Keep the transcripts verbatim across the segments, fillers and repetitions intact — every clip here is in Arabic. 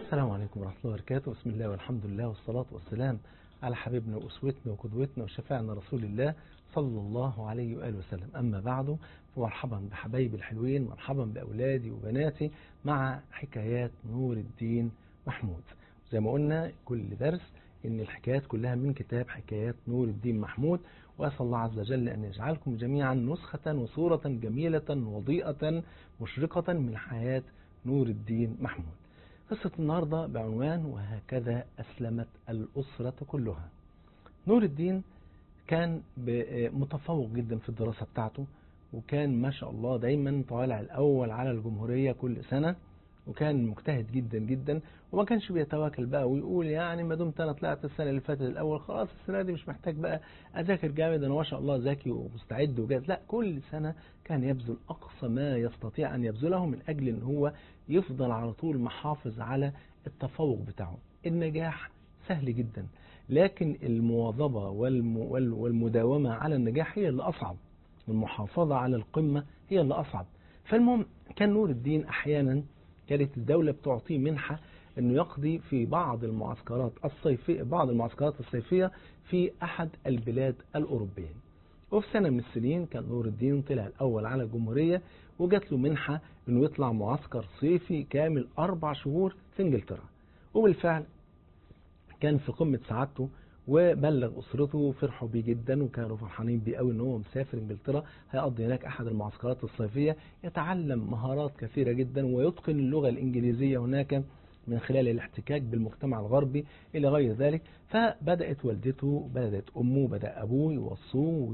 السلام عليكم ورحمة الله وبركاته. بسم الله والحمد لله والصلاة والسلام على حبيبنا وأسوتنا وقدوتنا وشفاعنا رسول الله صلى الله عليه وآله وسلم. أما بعد، فمرحبا بحبايبي الحلوين، مرحبا بأولادي وبناتي مع حكايات نور الدين محمود. زي ما قلنا كل درس إن الحكايات كلها من كتاب حكايات نور الدين محمود، وأسأل الله عز وجل أن يجعلكم جميعا نسخة وصورة جميلة وضيئة مشرقة من حياة نور الدين محمود. قصة النهاردة بعنوان وهكذا أسلمت الأسرة كلها. نور الدين كان متفوق جدا في الدراسة بتاعته، وكان ما شاء الله دايما طالع الأول على الجمهورية كل سنة، وكان مجتهد جدا جدا، وما كانش بيتواكل بقى ويقول يعني ما دمت أنا طلعت السنة اللي فاتت الأول خلاص السنة دي مش محتاج بقى أذاكر جامد، أنا ما شاء الله ذكي ومستعد وجاهز. لا، كل سنة كان يبذل أقصى ما يستطيع أن يبذله من أجل أن هو يفضل على طول محافظ على التفوق بتاعه. النجاح سهل جدا، لكن المواظبة والمداومة على النجاح هي اللي أصعب، والمحافظة على القمة هي اللي أصعب. فالمهم كان نور الدين أحيانا كانت الدولة بتعطيه منحة أنه يقضي في بعض المعسكرات الصيفية بعض المعسكرات الصيفية في أحد البلاد الأوروبية. وفي سنة من السنين كان نور الدين طلع الأول على الجمهورية، وجات له منحة أنه يطلع معسكر صيفي كامل أربع شهور في إنجلترا. وبالفعل كان في قمة سعادته، وبلغ أسرته وفرحوا بيه جدا، وكانوا فرحانين بيه قوي ان هو مسافر انجلترا هيقضي هناك احد المعسكرات الصيفية، يتعلم مهارات كثيرة جدا ويتقن اللغة الانجليزية هناك من خلال الاحتكاك بالمجتمع الغربي الى غير ذلك. فبدأت والدته، بدأت امه، بدأ ابوه يوصوه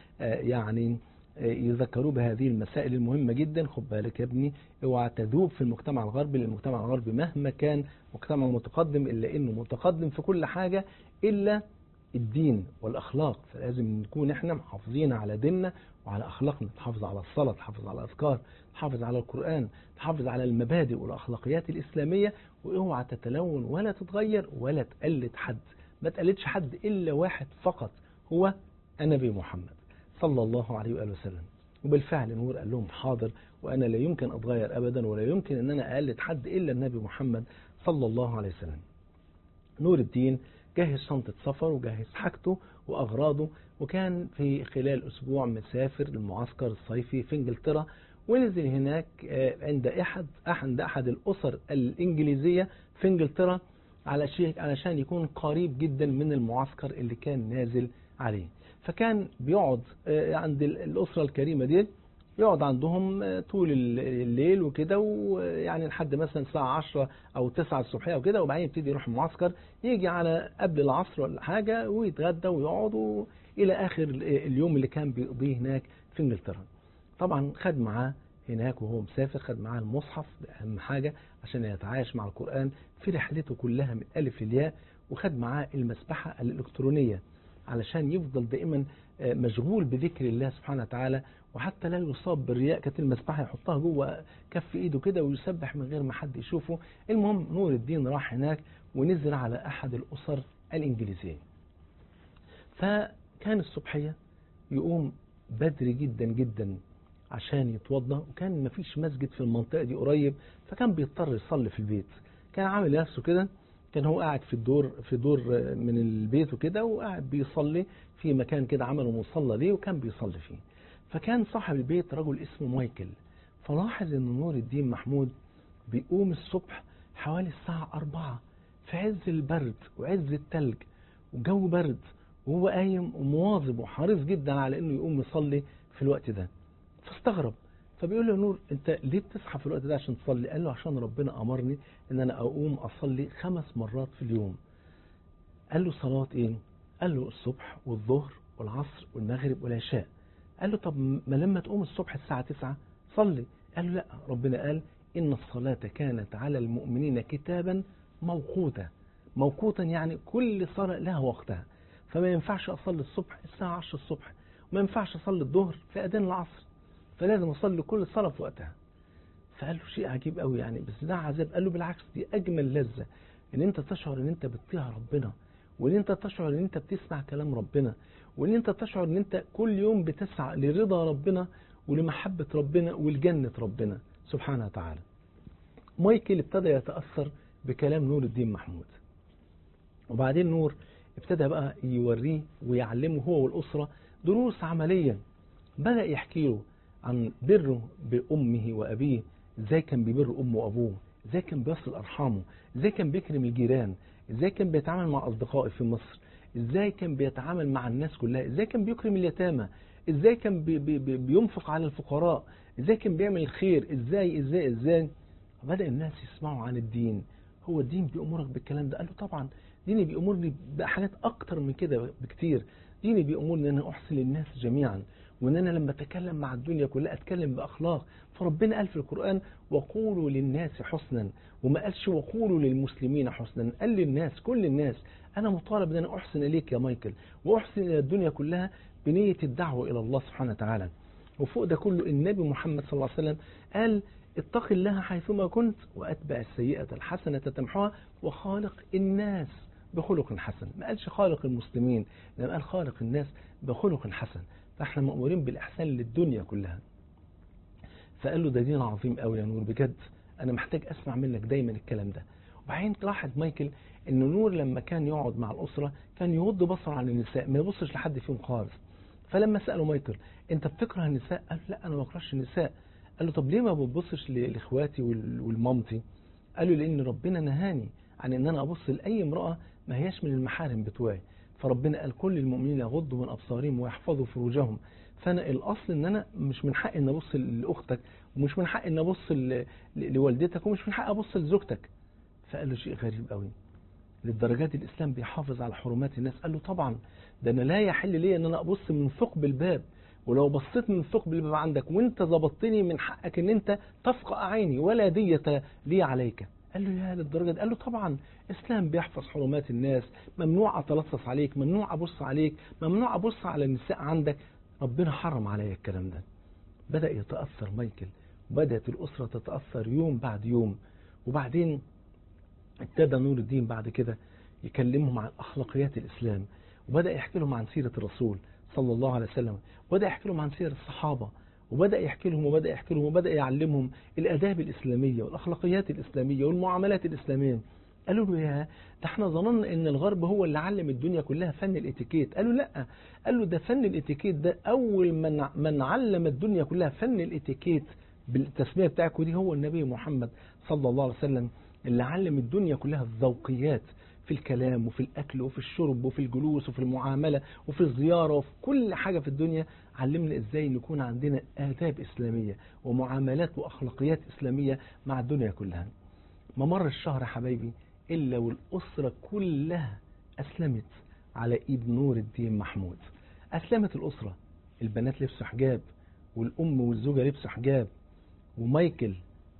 ويعني يذكروه بهذه المسائل المهمة جدا. خد بالك يا ابني، اوعى تذوب في المجتمع الغربي، لان المجتمع الغربي مهما كان مجتمع متقدم الا انه متقدم في كل حاجة إلا الدين والأخلاق. فلازم نكون احنا محافظين على ديننا وعلى أخلاقنا، نحافظ على الصلاة، نحافظ على الأذكار، نحافظ على القرآن، نحافظ على المبادئ والأخلاقيات الإسلامية، واوعى تتلون ولا تتغير ولا تقلد حد. ما تقلدش حد إلا واحد فقط، هو النبي محمد صلى الله عليه وآله وسلم. وبالفعل نور قال لهم حاضر، وأنا لا يمكن أتغير أبدا، ولا يمكن أن أنا أقلد حد إلا النبي محمد صلى الله عليه وسلم. نور الدين جهز شنطة سفر وجهز حاجته وأغراضه، وكان في خلال أسبوع مسافر للمعسكر الصيفي في إنجلترا، ونزل هناك عند أحد عند أحد الأسر الإنجليزية في إنجلترا علشان يكون قريب جدا من المعسكر اللي كان نازل عليه. فكان بيقعد عند الأسرة الكريمة دي، يقعد عندهم طول الليل وكده، ويعني لحد مثلا الساعة عشرة أو تسعة الصبحية وكده، وبعدين يبتدي يروح المعسكر، يجي على قبل العصر ولا حاجة ويتغدى ويقعد إلى آخر اليوم اللي كان بيقضيه هناك في إنجلترا. طبعا خد معاه هناك وهو مسافر، خد معاه المصحف، أهم حاجة عشان يتعايش مع القرآن في رحلته كلها من ألف للياء، وخد معاه المسبحة الإلكترونية علشان يفضل دائما مشغول بذكر الله سبحانه وتعالى، وحتى لا يصاب بالرياء. كانت المسبحة يحطها جوه كف ايده كده ويسبح من غير ما حد يشوفه. المهم نور الدين راح هناك ونزل على احد الاسر الانجليزية. فكان الصبحية يقوم بدري جدا جدا عشان يتوضى، وكان مفيش مسجد في المنطقة دي قريب، فكان بيضطر يصلي في البيت. كان عامل نفسه كده، كان هو قاعد في الدور في دور من البيت وكده، وقاعد بيصلي في مكان كده عمله مصلى ليه، وكان بيصلي فيه. فكان صاحب البيت رجل اسمه مايكل، فلاحظ ان نور الدين محمود بيقوم الصبح حوالي الساعة أربعة في عز البرد وعز التلج وجو برد، وهو قايم ومواظب وحريص جدا على انه يقوم يصلي في الوقت ده. فاستغرب، فبيقول له نور انت ليه بتصحى في الوقت ده عشان تصلي؟ قال له عشان ربنا امرني ان انا اقوم اصلي خمس مرات في اليوم. قال له صلاة ايه؟ قال له الصبح والظهر والعصر والمغرب والعشاء. قال له طب ما لما تقوم الصبح الساعة تسعة صلي. قال له لا، ربنا قال إن الصلاة كانت على المؤمنين كتابا موقوتا. موقوتا يعني كل صلاة لها وقتها، فما ينفعش أصلي الصبح الساعة عشرة الصبح، وما ينفعش أصلي الظهر في أذان العصر، فلازم أصلي كل صلاة في وقتها. فقال له شيء عجيب قوي يعني، بس ده عذاب. قال له بالعكس، دي أجمل لذة، إن أنت تشعر إن أنت بتطيع ربنا، وإن أنت تشعر إن أنت بتسمع كلام ربنا، وإن أنت تشعر إن أنت كل يوم بتسعى لرضا ربنا ولمحبة ربنا ولجنة ربنا سبحانه وتعالى. مايكل ابتدى يتأثر بكلام نور الدين محمود. وبعدين نور ابتدى بقى يوريه ويعلمه هو والأسرة دروس عملية. بدأ يحكي له عن بره بأمه وأبيه، ازاي كان بيبر أمه وأبوه، ازاي كان بيصل أرحامه، ازاي كان بيكرم الجيران، ازاي كان بيتعامل مع أصدقائه في مصر، ازاي كان بيتعامل مع الناس كلها، ازاي كان بيكرم اليتامى، ازاي كان بي بي بي بينفق على الفقراء، ازاي كان بيعمل الخير، ازاي ازاي ازاي. بدأ الناس يسمعوا عن الدين. هو الدين بيأمرك بالكلام ده؟ قال له طبعا ديني بيأمرني بحاجات أكتر من كده بكتير. ديني بيأمرني أن أنا أحسن للناس جميعا، وأن أنا لما أتكلم مع الدنيا كلها أتكلم بأخلاق. فربنا قال في القرآن وقولوا للناس حسنا، وما قالش وقولوا للمسلمين حسنا، قال للناس كل الناس. أنا مطالب أن أنا أحسن إليك يا مايكل، وأحسن إلى الدنيا كلها بنية الدعوة إلى الله سبحانه وتعالى. وفوق ده كله النبي محمد صلى الله عليه وسلم قال اتق الله حيثما كنت وأتبع السيئة الحسنة تمحوها وخالق الناس بخلق حسن. ما قالش خالق المسلمين، لما قال خالق الناس بخلق حسن. فاحنا مأمورين بالإحسان للدنيا كلها. فقال له ده دين عظيم قوي يا نور، بجد أنا محتاج أسمع منك دايما الكلام ده. وبعدين لاحظ مايكل إن نور لما كان يقعد مع الأسرة كان يغض بصره عن النساء، ما يبصش لحد فيهم خالص. فلما سأله مايكل أنت بتكره النساء؟ قال لا أنا ما بكرهش النساء. قال له طب ليه ما بتبصش لإخواتي والمامتي؟ قال له لأن ربنا نهاني عن ان انا ابص لاي امرأة ما هياش من المحارم بتوعي. فربنا قال كل المؤمنين يغضوا من ابصارهم ويحفظوا فروجهم. فانا الاصل ان انا مش من حق ان ابص لاختك، ومش من حق ان ابص لوالدتك، ومش من حق ابص لزوجتك. فقال له شيء غريب قوي، للدرجات الاسلام بيحافظ على حرمات الناس؟ قال له طبعا، ده انا لا يحل لي ان انا ابص من ثقب الباب، ولو بصيت من ثقب الباب عندك وانت ظبطتني من حقك ان انت تفقأ عيني ولا دية لي عليك. قال له يا للدرجة دي؟ قال له طبعا، اسلام بيحفظ حرمات الناس، ممنوع اتلصص عليك، ممنوع ابص عليك، ممنوع ابص على النساء عندك، ربنا حرم عليا الكلام ده. بدأ يتأثر مايكل، وبدأت الأسرة تتأثر يوم بعد يوم. وبعدين ابتدى نور الدين بعد كده يكلمهم عن أخلاقيات الإسلام، وبدأ يحكي لهم عن سيرة الرسول صلى الله عليه وسلم، وبدأ يحكي لهم عن سيرة الصحابة، وبدأ يحكي لهم وبدأ يحكي لهم وبدأ يعلمهم الآداب الإسلامية والأخلاقيات الإسلامية والمعاملات الإسلامية. قالوا له يا ده احنا ظننا ان الغرب هو اللي علم الدنيا كلها فن الاتيكيت. قالوا لا، قال له ده فن الاتيكيت ده اول من من علم الدنيا كلها فن الاتيكيت بالتسمية بتاعكم دي هو النبي محمد صلى الله عليه وسلم، اللي علم الدنيا كلها الذوقيات في الكلام وفي الأكل وفي الشرب وفي الجلوس وفي المعاملة وفي الزيارة وفي كل حاجة في الدنيا. علمنا إزاي نكون عندنا آداب إسلامية ومعاملات وأخلاقيات إسلامية مع الدنيا كلها. ما مر الشهر حبايبي إلا والأسرة كلها أسلمت على إيد نور الدين محمود. أسلمت الأسرة، البنات لبسوا حجاب، والأم والزوجة لبسوا حجاب، ومايكل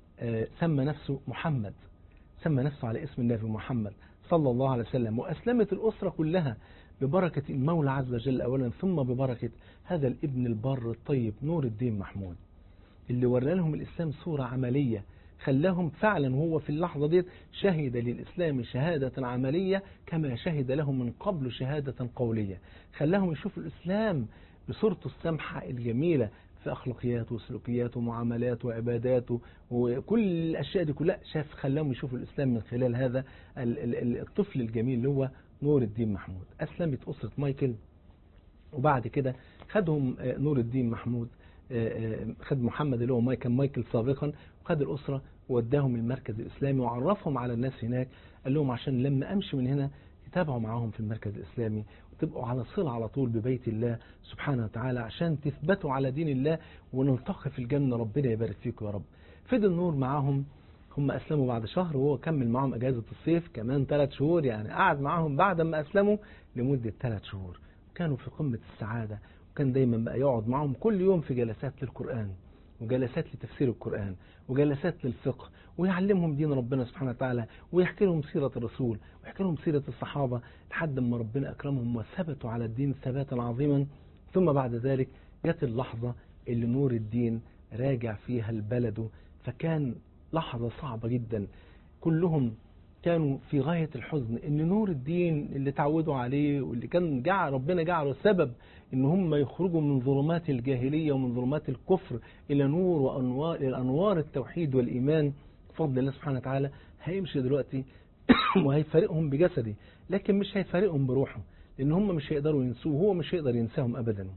آه سمى نفسه محمد، سمى نفسه على اسم النبي محمد صلى الله عليه وسلم. وأسلمت الأسرة كلها ببركة المولى عز وجل أولا، ثم ببركة هذا الابن البر الطيب نور الدين محمود، اللي ورى لهم الإسلام صورة عملية، خلاهم فعلا وهو في اللحظة دي شهد للإسلام شهادة عملية كما شهد لهم من قبل شهادة قولية. خلاهم يشوفوا الإسلام بصورته السمحة الجميلة في أخلاقياته وسلوكياته ومعاملاته وعباداته وكل الأشياء دي كلها. شاف خلاهم يشوفوا الإسلام من خلال هذا الطفل الجميل اللي هو نور الدين محمود. أسلمت أسرة مايكل، وبعد كده خدهم نور الدين محمود، خد محمد اللي هو مايكل مايكل سابقا، وخد الأسرة ووداهم المركز الإسلامي وعرفهم على الناس هناك. قال لهم عشان لما أمشي من هنا يتابعوا معاهم في المركز الإسلامي وتبقوا على صلة على طول ببيت الله سبحانه وتعالى عشان تثبتوا على دين الله ونلتقي في الجنة. ربنا يبارك فيكم يا رب. فضل النور معاهم، هم أسلموا بعد شهر وهو كمل معهم أجازة الصيف كمان ثلاث شهور، يعني قعد معاهم بعد ما أسلموا لمدة ثلاث شهور. كانوا في قمة السعادة، وكان دايما بقى يقعد معهم كل يوم في جلسات للقرآن وجلسات لتفسير القرآن وجلسات للفقه، ويعلمهم دين ربنا سبحانه وتعالى ويحكي لهم سيرة الرسول ويحكي لهم سيرة الصحابة لحد ما ربنا أكرمهم وثبتوا على الدين ثباتا عظيما. ثم بعد ذلك جت اللحظة اللي نور الدين راجع فيها البلد، فكان لحظة صعبة جدا. كلهم كانوا في غاية الحزن ان نور الدين اللي تعودوا عليه واللي كان جعل ربنا جعله سبب ان هم يخرجوا من ظلمات الجاهلية ومن ظلمات الكفر الى نور وانوار الى انوار التوحيد والايمان، بفضل الله سبحانه وتعالى هيمشي دلوقتي وهيفارقهم بجسده، لكن مش هيفارقهم بروحه، لأن هم مش هيقدروا ينسوه وهو مش هيقدر ينساهم أبدا.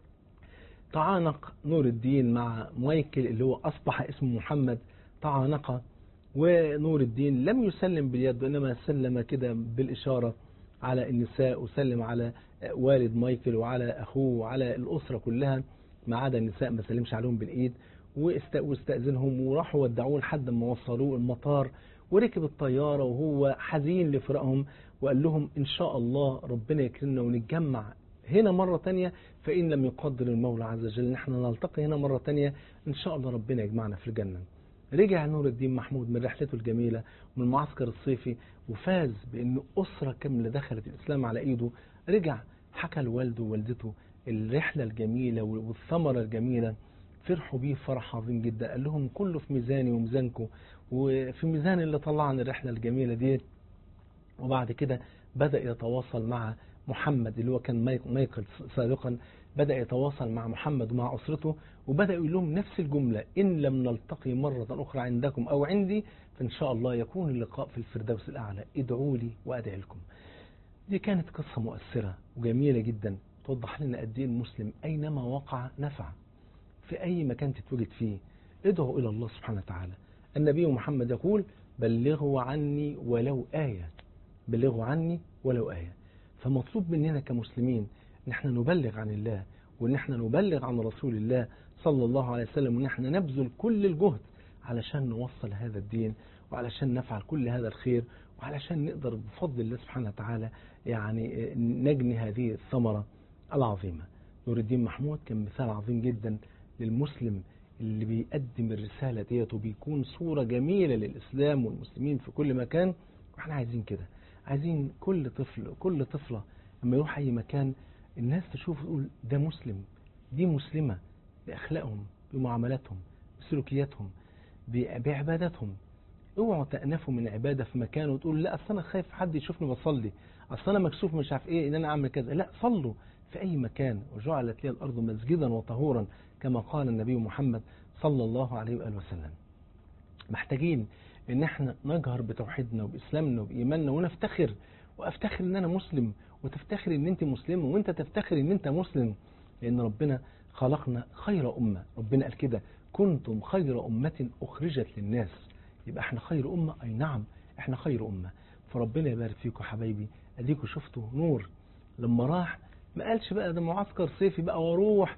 تعانق نور الدين مع مايكل اللي هو أصبح اسمه محمد، تعانق، ونور الدين لم يسلم باليد وإنما سلم كده بالإشارة على النساء، وسلم على والد مايكل وعلى أخوه وعلى الأسرة كلها ما عدا النساء، ما سلمش عليهم بالإيد، واستأذنهم وراحوا ودعوه لحد ما وصلوه المطار، وركب الطيارة وهو حزين لفراقهم، وقال لهم إن شاء الله ربنا يكرمنا ونتجمع هنا مرة تانية، فإن لم يقدر المولى عز وجل نحن نلتقي هنا مرة تانية إن شاء الله ربنا يجمعنا في الجنة. رجع نور الدين محمود من رحلته الجميلة من المعسكر الصيفي وفاز بأن أسرة كاملة دخلت الإسلام على إيده. رجع حكى لوالده ووالدته الرحلة الجميلة والثمرة الجميلة، فرحوا بيه فرح عظيم جدا. قال لهم كله في ميزاني وميزانكم وفي ميزان اللي طلعنا الرحلة الجميلة دي. وبعد كده بدأ يتواصل مع محمد اللي هو كان مايكل سابقا، بدأ يتواصل مع محمد ومع أسرته، وبدأ يقول لهم نفس الجملة: إن لم نلتقي مرة أخرى عندكم أو عندي فإن شاء الله يكون اللقاء في الفردوس الأعلى، ادعوا لي وأدعي لكم. دي كانت قصة مؤثرة وجميلة جدا توضح لنا قد ايه المسلم أينما وقع نفع، في أي مكان تتوجد فيه ادعوا إلى الله سبحانه وتعالى. النبي محمد يقول: بلغوا عني ولو آية، بلغوا عني ولو آية. فمطلوب مننا كمسلمين ان احنا نبلغ عن الله، وان احنا نبلغ عن رسول الله صلى الله عليه وسلم، وان احنا نبذل كل الجهد علشان نوصل هذا الدين، وعلشان نفعل كل هذا الخير، وعلشان نقدر بفضل الله سبحانه وتعالى يعني نجني هذه الثمرة العظيمة. نور الدين محمود كان مثال عظيم جدا للمسلم اللي بيقدم الرسالة ديت وبيكون صورة جميلة للإسلام والمسلمين في كل مكان. واحنا عايزين كده، عايزين كل طفل كل طفلة لما يروح أي مكان الناس تشوف تقول ده مسلم، دي مسلمة، بأخلاقهم، بمعاملاتهم، بسلوكياتهم، بعباداتهم. اوعوا تأنفوا من عبادة في مكان وتقول لا أصل أنا خايف حد يشوفني بصلي، أصل أنا مكسوف مش عارف إيه إن أنا أعمل كذا. لا، صلوا في أي مكان. وجعلت لي الأرض مسجدا وطهورا كما قال النبي محمد صلى الله عليه وآله وسلم. محتاجين ان احنا نجهر بتوحيدنا وبإسلامنا وبإيماننا ونفتخر، وافتخر ان انا مسلم وتفتخر ان انت مسلم وانت تفتخر ان انت مسلم، لان ربنا خلقنا خير أمة. ربنا قال كده: كنتم خير أمة أخرجت للناس. يبقى احنا خير أمة، اي نعم احنا خير أمة. فربنا يبارك فيكم حبايبي. اديكم شفتوا نور لما راح ما قالش بقى ده معسكر صيفي بقى واروح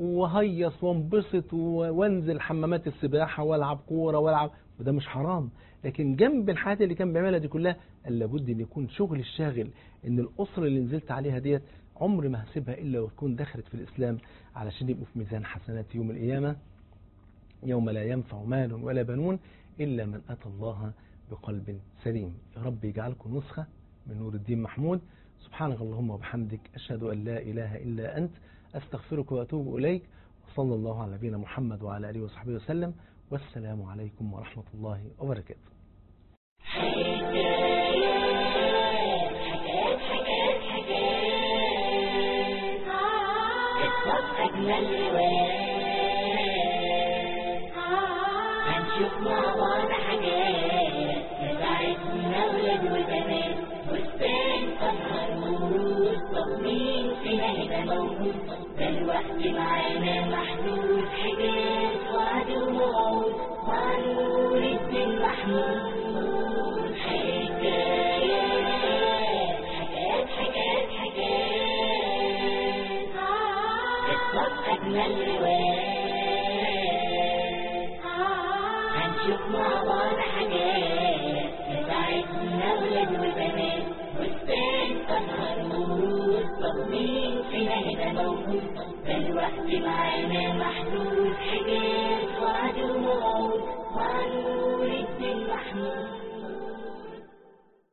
وهيص وانبسط وانزل حمامات السباحة والعب كورة والعب، وده مش حرام، لكن جنب الحاجات اللي كان بيعملها دي كلها قال لابد ان يكون شغل الشاغل، ان الأسرة اللي نزلت عليها ديت عمر ما هسيبها الا وتكون دخلت في الإسلام علشان يبقوا في ميزان حسنات يوم القيامة، يوم لا ينفع مال ولا بنون إلا من أتى الله بقلب سليم. يا رب يجعلكم نسخة من نور الدين محمود. سبحانك اللهم وبحمدك، أشهد أن لا إله إلا أنت، أستغفرك وأتوب إليك، وصلى الله على نبينا محمد وعلى آله وصحبه وسلم، والسلام عليكم ورحمة الله وبركاته. هنشوف مع بعض حاجات تساعدنا ولاد وبنات، بستان أزهر موجود، تصميم فينا هنا موجود، ده الوقت معانا محدود، حاجات وعد وموعود مع نور الدين محمود. حكايات حكايات حكايات حكايات قصص أجمل روايات، هنشوف مع بعض حاجات تساعدنا ولاد وبنات، بستان أزهر موجود، تصميم فينا هنا موجود، ده الوقت معانا محدود.